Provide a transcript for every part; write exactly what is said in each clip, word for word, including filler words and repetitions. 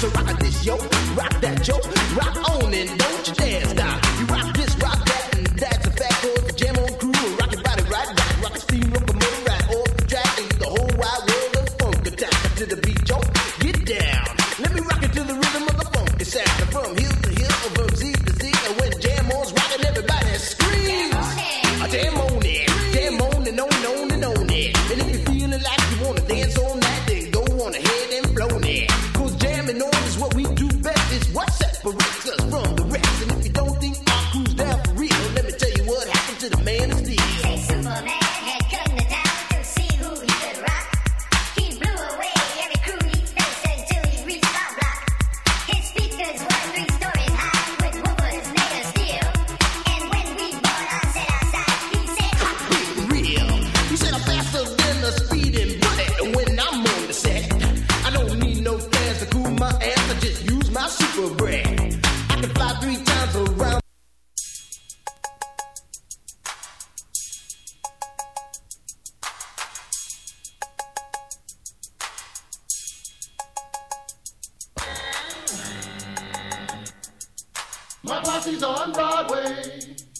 So rock this, yo, rock that, yo, rock on and don't you dare stop. You rock this, rock that, and that's a fact. Cause the Jam On crew will rock your body right back. Rock a steam locomotive right off the track, and the whole wide world of funk attack to the beat, yo. Get down, let me rock it to the rhythm of the funk. It's sound from hill to hill, from Z to Z, and when Jam On's rocking, everybody screams. A jam on it, jam on and on and on and on it. And if you're feeling like you wanna dance all night, then go on ahead and blow it. Cause jamming on is what we do best. It's what separates us from the rest. And if you don't think our crew's down for real, let me tell you what happened to the man of steel. Say Superman had come to town to see who he could rock. He blew away every crew he faced until he reached our block. His speakers were three stories high with woofers made of steel. And when we brought our set outside, he said, Real. He said I'm faster than a speeding bullet when I'm on the set. I don't need no fans to cool my ass. I just use my super breath. I can fly three times around. My posse's on Broadway.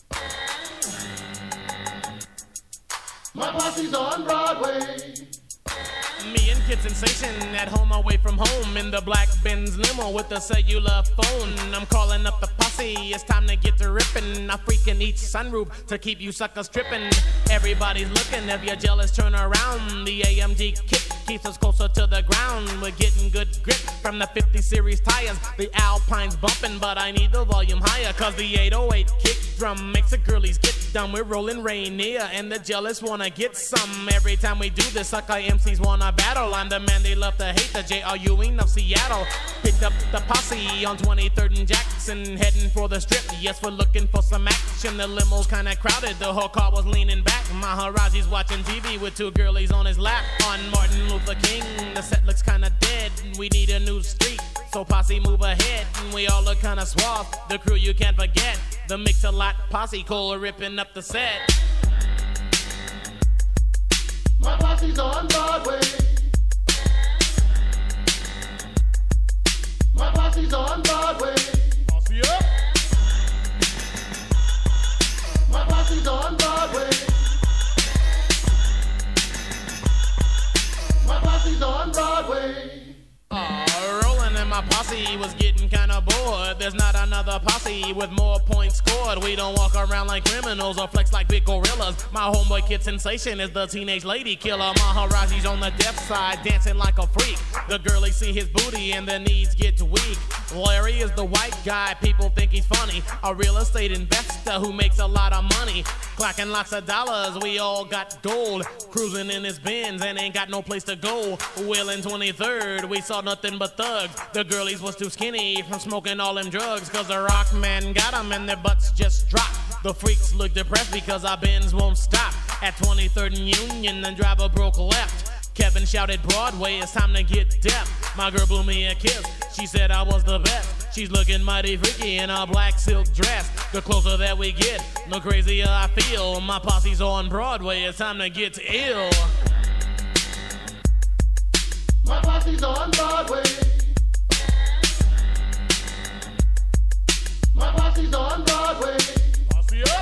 My posse's on Broadway. Me and Kid Sensation at home away from home in the black Benz limo with the cellular phone. I'm calling up the posse, it's time to get to ripping. I freaking each sunroof to keep you suckers tripping. Everybody's looking, if you're jealous turn around. The A M G kick keeps us closer to the ground. We're getting good grip from the fifty series tires. The Alpine's bumping, but I need the volume higher. Cause the eight oh eight kick drum makes the girlies get dumb. We're rolling Rainier and the jealous wanna get some. Every time we do this, sucker M Cs wanna battle. I'm the man they love to hate, the J R Ewing of Seattle. Picked up the posse on twenty-third and Jackson, heading for the strip. Yes, we're looking for some action. The limo's kinda crowded, the whole car was leaning back. Maharaji's watching T V with two girlies on his lap. On Martin Luther King, the set looks kinda dead. We need a new street, so posse move ahead. We all look kinda suave, the crew you can't forget. The Mix-a-Lot posse, Cole ripping up the set. My posse's on Broadway. My posse's on Broadway. Posse up! My posse's on Broadway. My posse's on Broadway. Uh, rolling and my posse was getting kinda bored. There's not another posse with more points scored. We don't walk around like criminals or flex like big gorillas. My homeboy Kid Sensation is the teenage lady killer. Maharaji's on the deaf side, dancing like a freak. The girlies see his booty and their knees get weak. Larry is the white guy, people think he's funny. A real estate investor who makes a lot of money. Clacking lots of dollars, we all got gold. Cruising in his Benz and ain't got no place to go. Well, in twenty-third, we saw nothing but thugs. The girlies was too skinny from smoking all them drugs. Cause the rock man got them and their butts just dropped. The freaks look depressed because our Benz won't stop. At twenty-third and Union, the driver broke left. Kevin shouted Broadway, it's time to get deaf. My girl blew me a kiss, she said I was the best. She's looking mighty freaky in a black silk dress. The closer that we get, the crazier I feel. My posse's on Broadway, it's time to get ill. My posse's on Broadway. My posse's on Broadway. Posse up!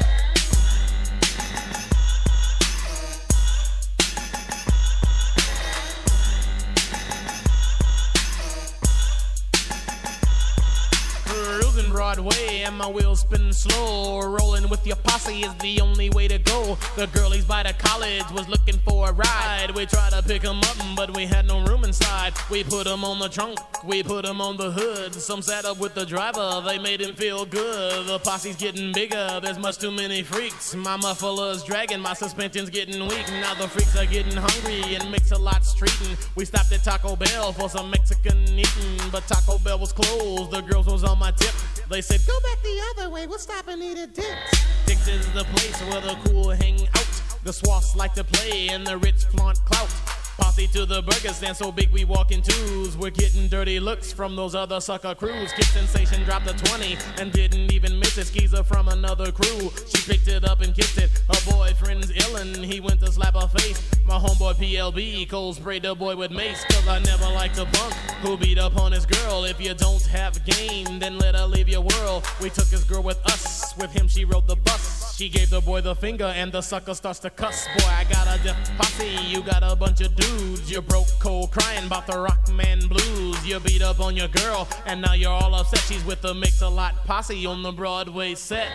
Cruising Broadway and my wheels spinning slow. Rolling with your posse is the only way to go. The girlies by the college was looking for a ride. We tried to pick them up, but we had no room inside. We put them on the trunk, we put them on the hood. Some sat up with the driver, they made him feel good. The posse's getting bigger, there's much too many freaks. My muffler's dragging, my suspension's getting weak. Now the freaks are getting hungry and Mix-a-Lot streeting. We stopped at Taco Bell for some Mexican eating, but Taco Bell was closed, the girls was on my tip. They said, go back the other way, we'll stop and eat a Dick's. Dick's is the place where the cool hang out. The swaths like to play and the rich flaunt clout. Posse to the burger stand so big we walk in twos. We're getting dirty looks from those other sucker crews. Kid Sensation dropped a twenty and didn't even miss it. Skeezer from another crew, she picked it up and kissed it. Her boyfriend's illin', he went to slap her face. My homeboy P L B cold sprayed the boy with mace, cause I never liked a punk who beat up on his girl. If you don't have game, then let her leave your world. We took his girl with us, with him she rode the bus. She gave the boy the finger and the sucker starts to cuss. Boy, I got a deaf posse, you got a bunch of dudes. You broke cold crying about the Rockman blues. You beat up on your girl and now you're all upset. She's with the Mix-a-Lot posse on the Broadway set.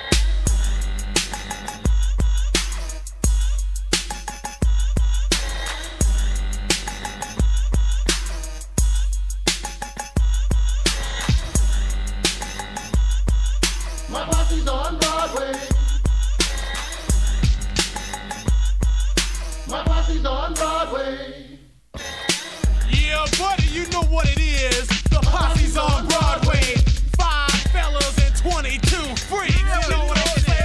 My posse's on Broadway. My posse's on Broadway. Yeah, buddy, you know what it is. The posse's on Broadway. Five fellas and twenty-two freaks. You know what I'm saying?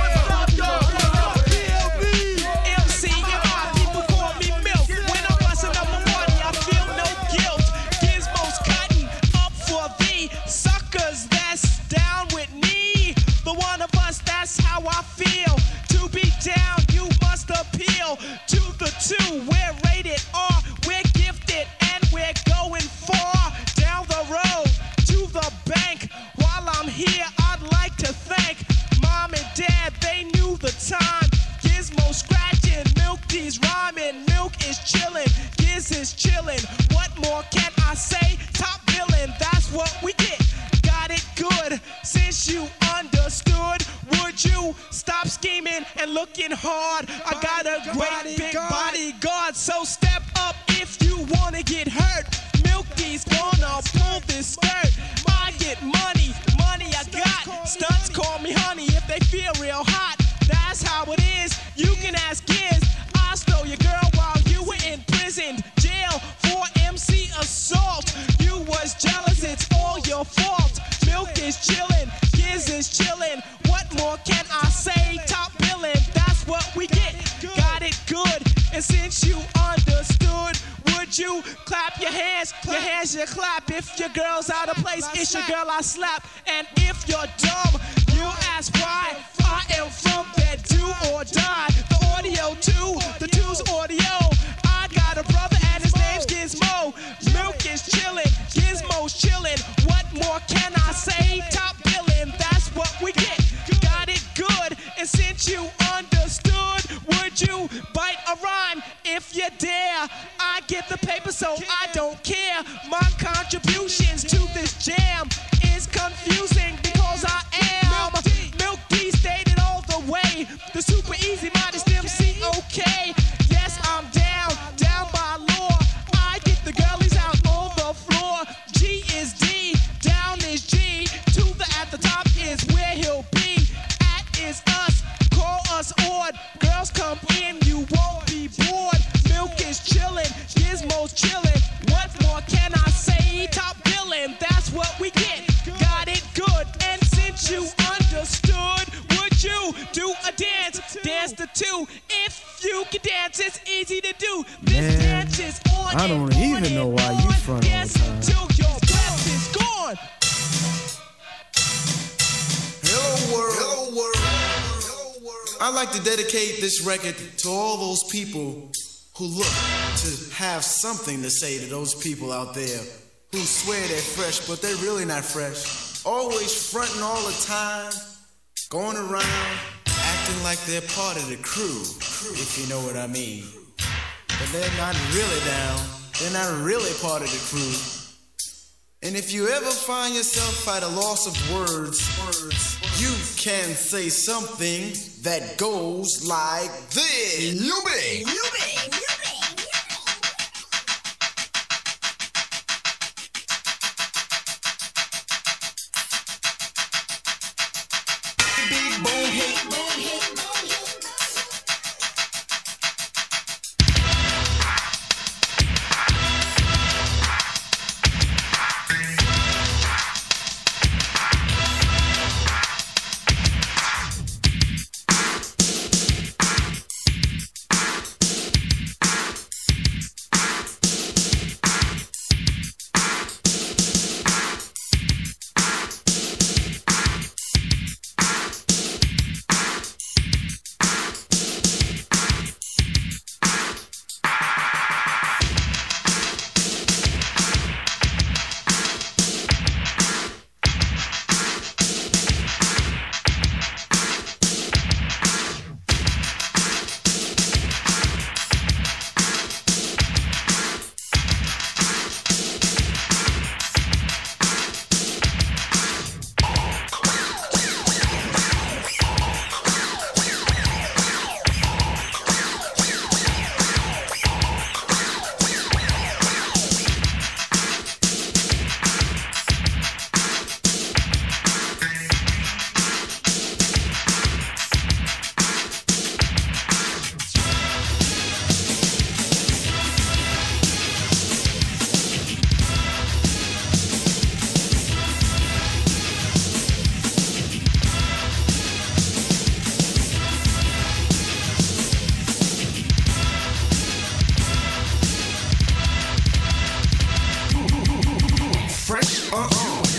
P L B. M C and my people call me Milk. When I'm busting up a party, I feel no guilt. Gizmo's cutting up for the suckers that's down with me. The one of us, that's how I feel. To be down, you must appeal to the two. We're rated R, we're gifted, and we're going far down the road to the bank. While I'm here, I'd like to thank Mom and Dad, they knew the time. Gizmo scratching, Milk D's rhyming, Milk is chillin', Giz is chillin'. What more can I say? Top billin', that's what we get. Got it good, since you understood. Would you stop scheming and looking hard? I got a great big bodyguard, so step up if you wanna get hurt. Milk D's gonna pull this skirt. I get money, money I got. Stunts call me honey if they feel real hot. That's how it is, you can ask Giz. I stole your girl while you were in prison. Jail for M C assault. You was jealous, it's all your fault. Milk is chillin', Giz is chillin'. What more can I say? Top billin', that's what we get. Got it good, and since you understood, would you clap your hands? Your hands you clap. If your girl's out of place, it's your girl I slap. And if you're dumb, you ask why. I am from that do or die. The audio too, the two's audio. I got a brother and his name's Gizmo. Milk is chillin', Gizmo's chillin'. What more can I say? Top billin', that's what we get. Got it good, and since you understood, would you bite a rhyme if you dare? I get the paper, so I don't care. My contributions to this jam is confusing because I am Milk D stated all the way. The super easy modest M C, okay. Yes, I'm down, down by law. I get the girlies out on the floor. G is D, down is G. To the at the top is where he'll be. At is us, call us odd. Girls come in, you won't be bored. Milk is chillin', Gizmo's chillin'. What more can I say? Top billin', that's what we get. Got it good, and since you understood, would you do a dance? Dance the two. If you can dance, it's easy to do. This Man, dance is on I don't and even on know and why you on. front all the Dance time. until your breath is gone. Hello world. Hello world. I'd like to dedicate this record to all those people who look to have something to say to those people out there who swear they're fresh, but they're really not fresh. Always fronting all the time, going around, acting like they're part of the crew, if you know what I mean. But they're not really down. They're not really part of the crew. And if you ever find yourself at a loss of words, words, you can say something that goes like this. You be. You be. Big bone hate.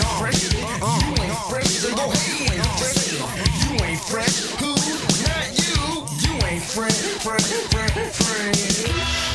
fresh. Uh, you ain't fresh. So go ahead, you ain't fresh. You ain't fresh. Who? Not you. You ain't fresh, fresh, fresh, fresh.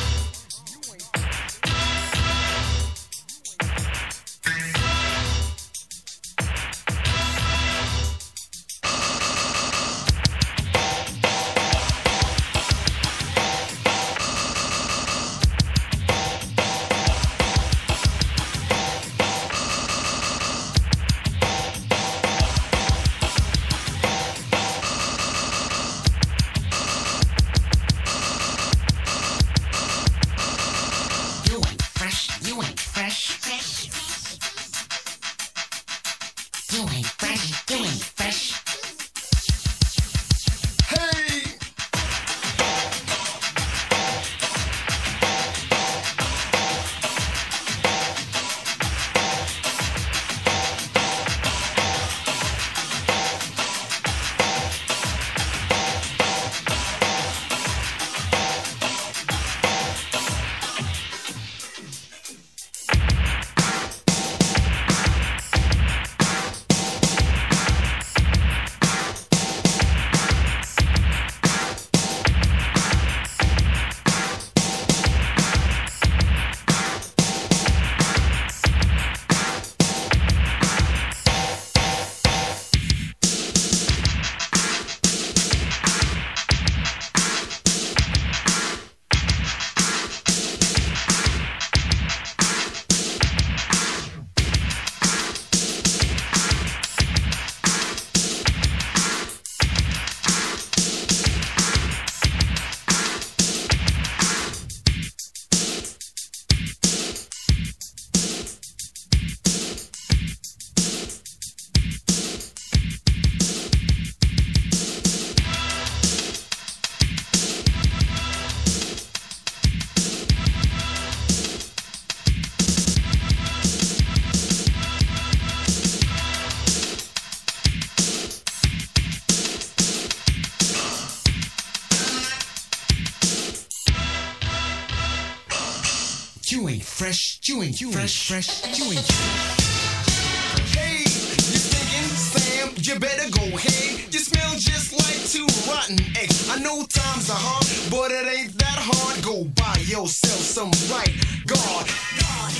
You ain't fresh, you ain't you fresh, fresh, you ain't Hey, you thinking, Sam, you better go ahead. You smell just like two rotten eggs. I know times are hard, but it ain't that hard. Go buy yourself some right guard. God.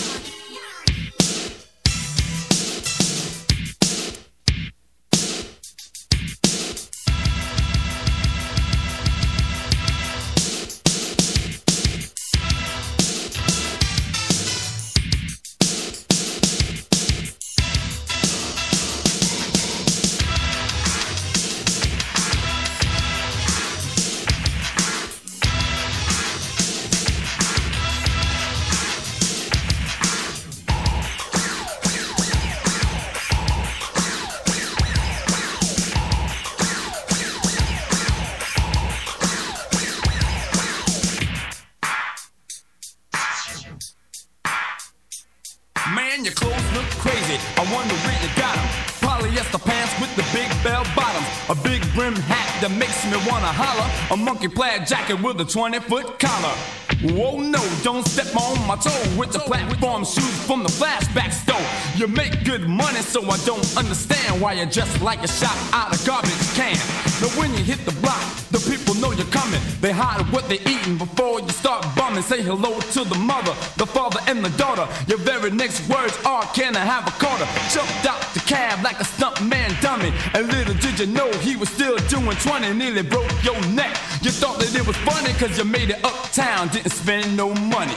Man, your clothes look crazy. I wonder where you got them. Polyester pants with the big bell bottoms. A big brim hat that makes me wanna holler. A monkey plaid jacket with a twenty foot collar. Whoa, no, don't step on my toe with the platform shoes from the flashback store. You make good money, so I don't understand why you're dressed like a shot out of garbage can. But when you hit the block, the people know you're coming. They hide what they're eating before you start bumming. Say hello to the mother, the father, and the daughter. Your very next words are, can I have a quarter? Jumped out the cab like a stunt man dummy. And little did you know he was still doing twenty, nearly broke your neck. You thought that it was funny cause you made it uptown, didn't spend no money.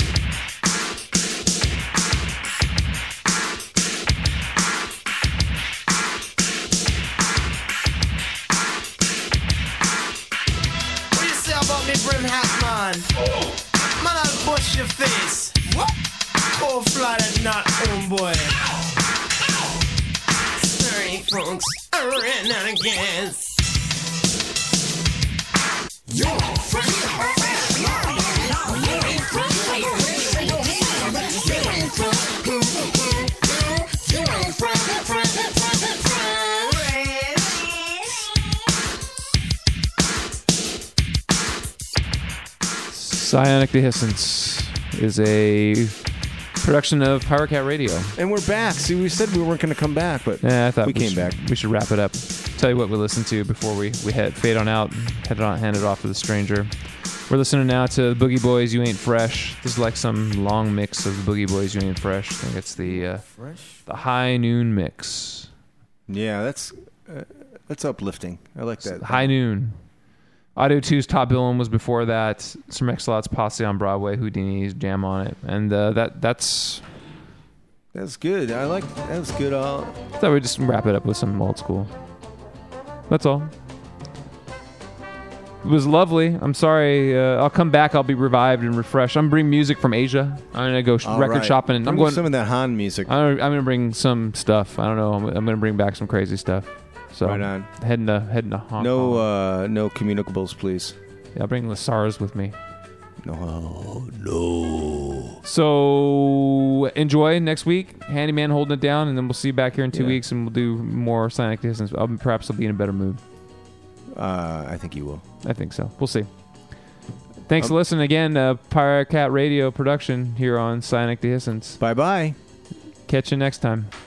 What you say about me brim hat, man? Man, I'll bust your face. What? Cold flat and not homeboy. Sorry, folks. I ran out of gas. You're fresh. Psionic Dehiscence is a production of Pirate Cat Radio. And we're back. See, we said we weren't going to come back, but Yeah, I thought we, we came should, back. We should wrap it up. Tell you what we listened to before we, we head fade on out and head on, hand it off to the stranger. We're listening now to the Boogie Boys, You Ain't Fresh. This is like some long mix of the Boogie Boys, You Ain't Fresh. I think it's the uh, the High Noon mix. Yeah, that's uh, that's uplifting. I like that. High Noon. Audio two's Top Billin' was before that. Sir Mix-a-Lot's Posse on Broadway, Houdini's Jam on it. And uh, that that's... That's good. I like that was good. Uh, I thought we'd just wrap it up with some old school. That's all. It was lovely. I'm sorry. Uh, I'll come back. I'll be revived and refreshed. I'm bring music from Asia. I'm gonna go sh- all record right. shopping. And Bring I'm going some of that Han music. I'm, I'm gonna bring some stuff. I don't know. I'm, I'm gonna bring back some crazy stuff. So Right on. heading to heading to Hong No, Kong. uh, no communicables, please. Yeah, I'll bring the SARS with me. No, no. So enjoy next week. Handyman holding it down, and then we'll see you back here in two Yeah. weeks, and we'll do more Sonic Distance. I'll, perhaps I'll be in a better mood. Uh, I think you will. I think so. We'll see. Thanks Um, for listening again. Uh, Pirate Cat Radio production here on Sonic Distance. Bye bye. Catch you next time.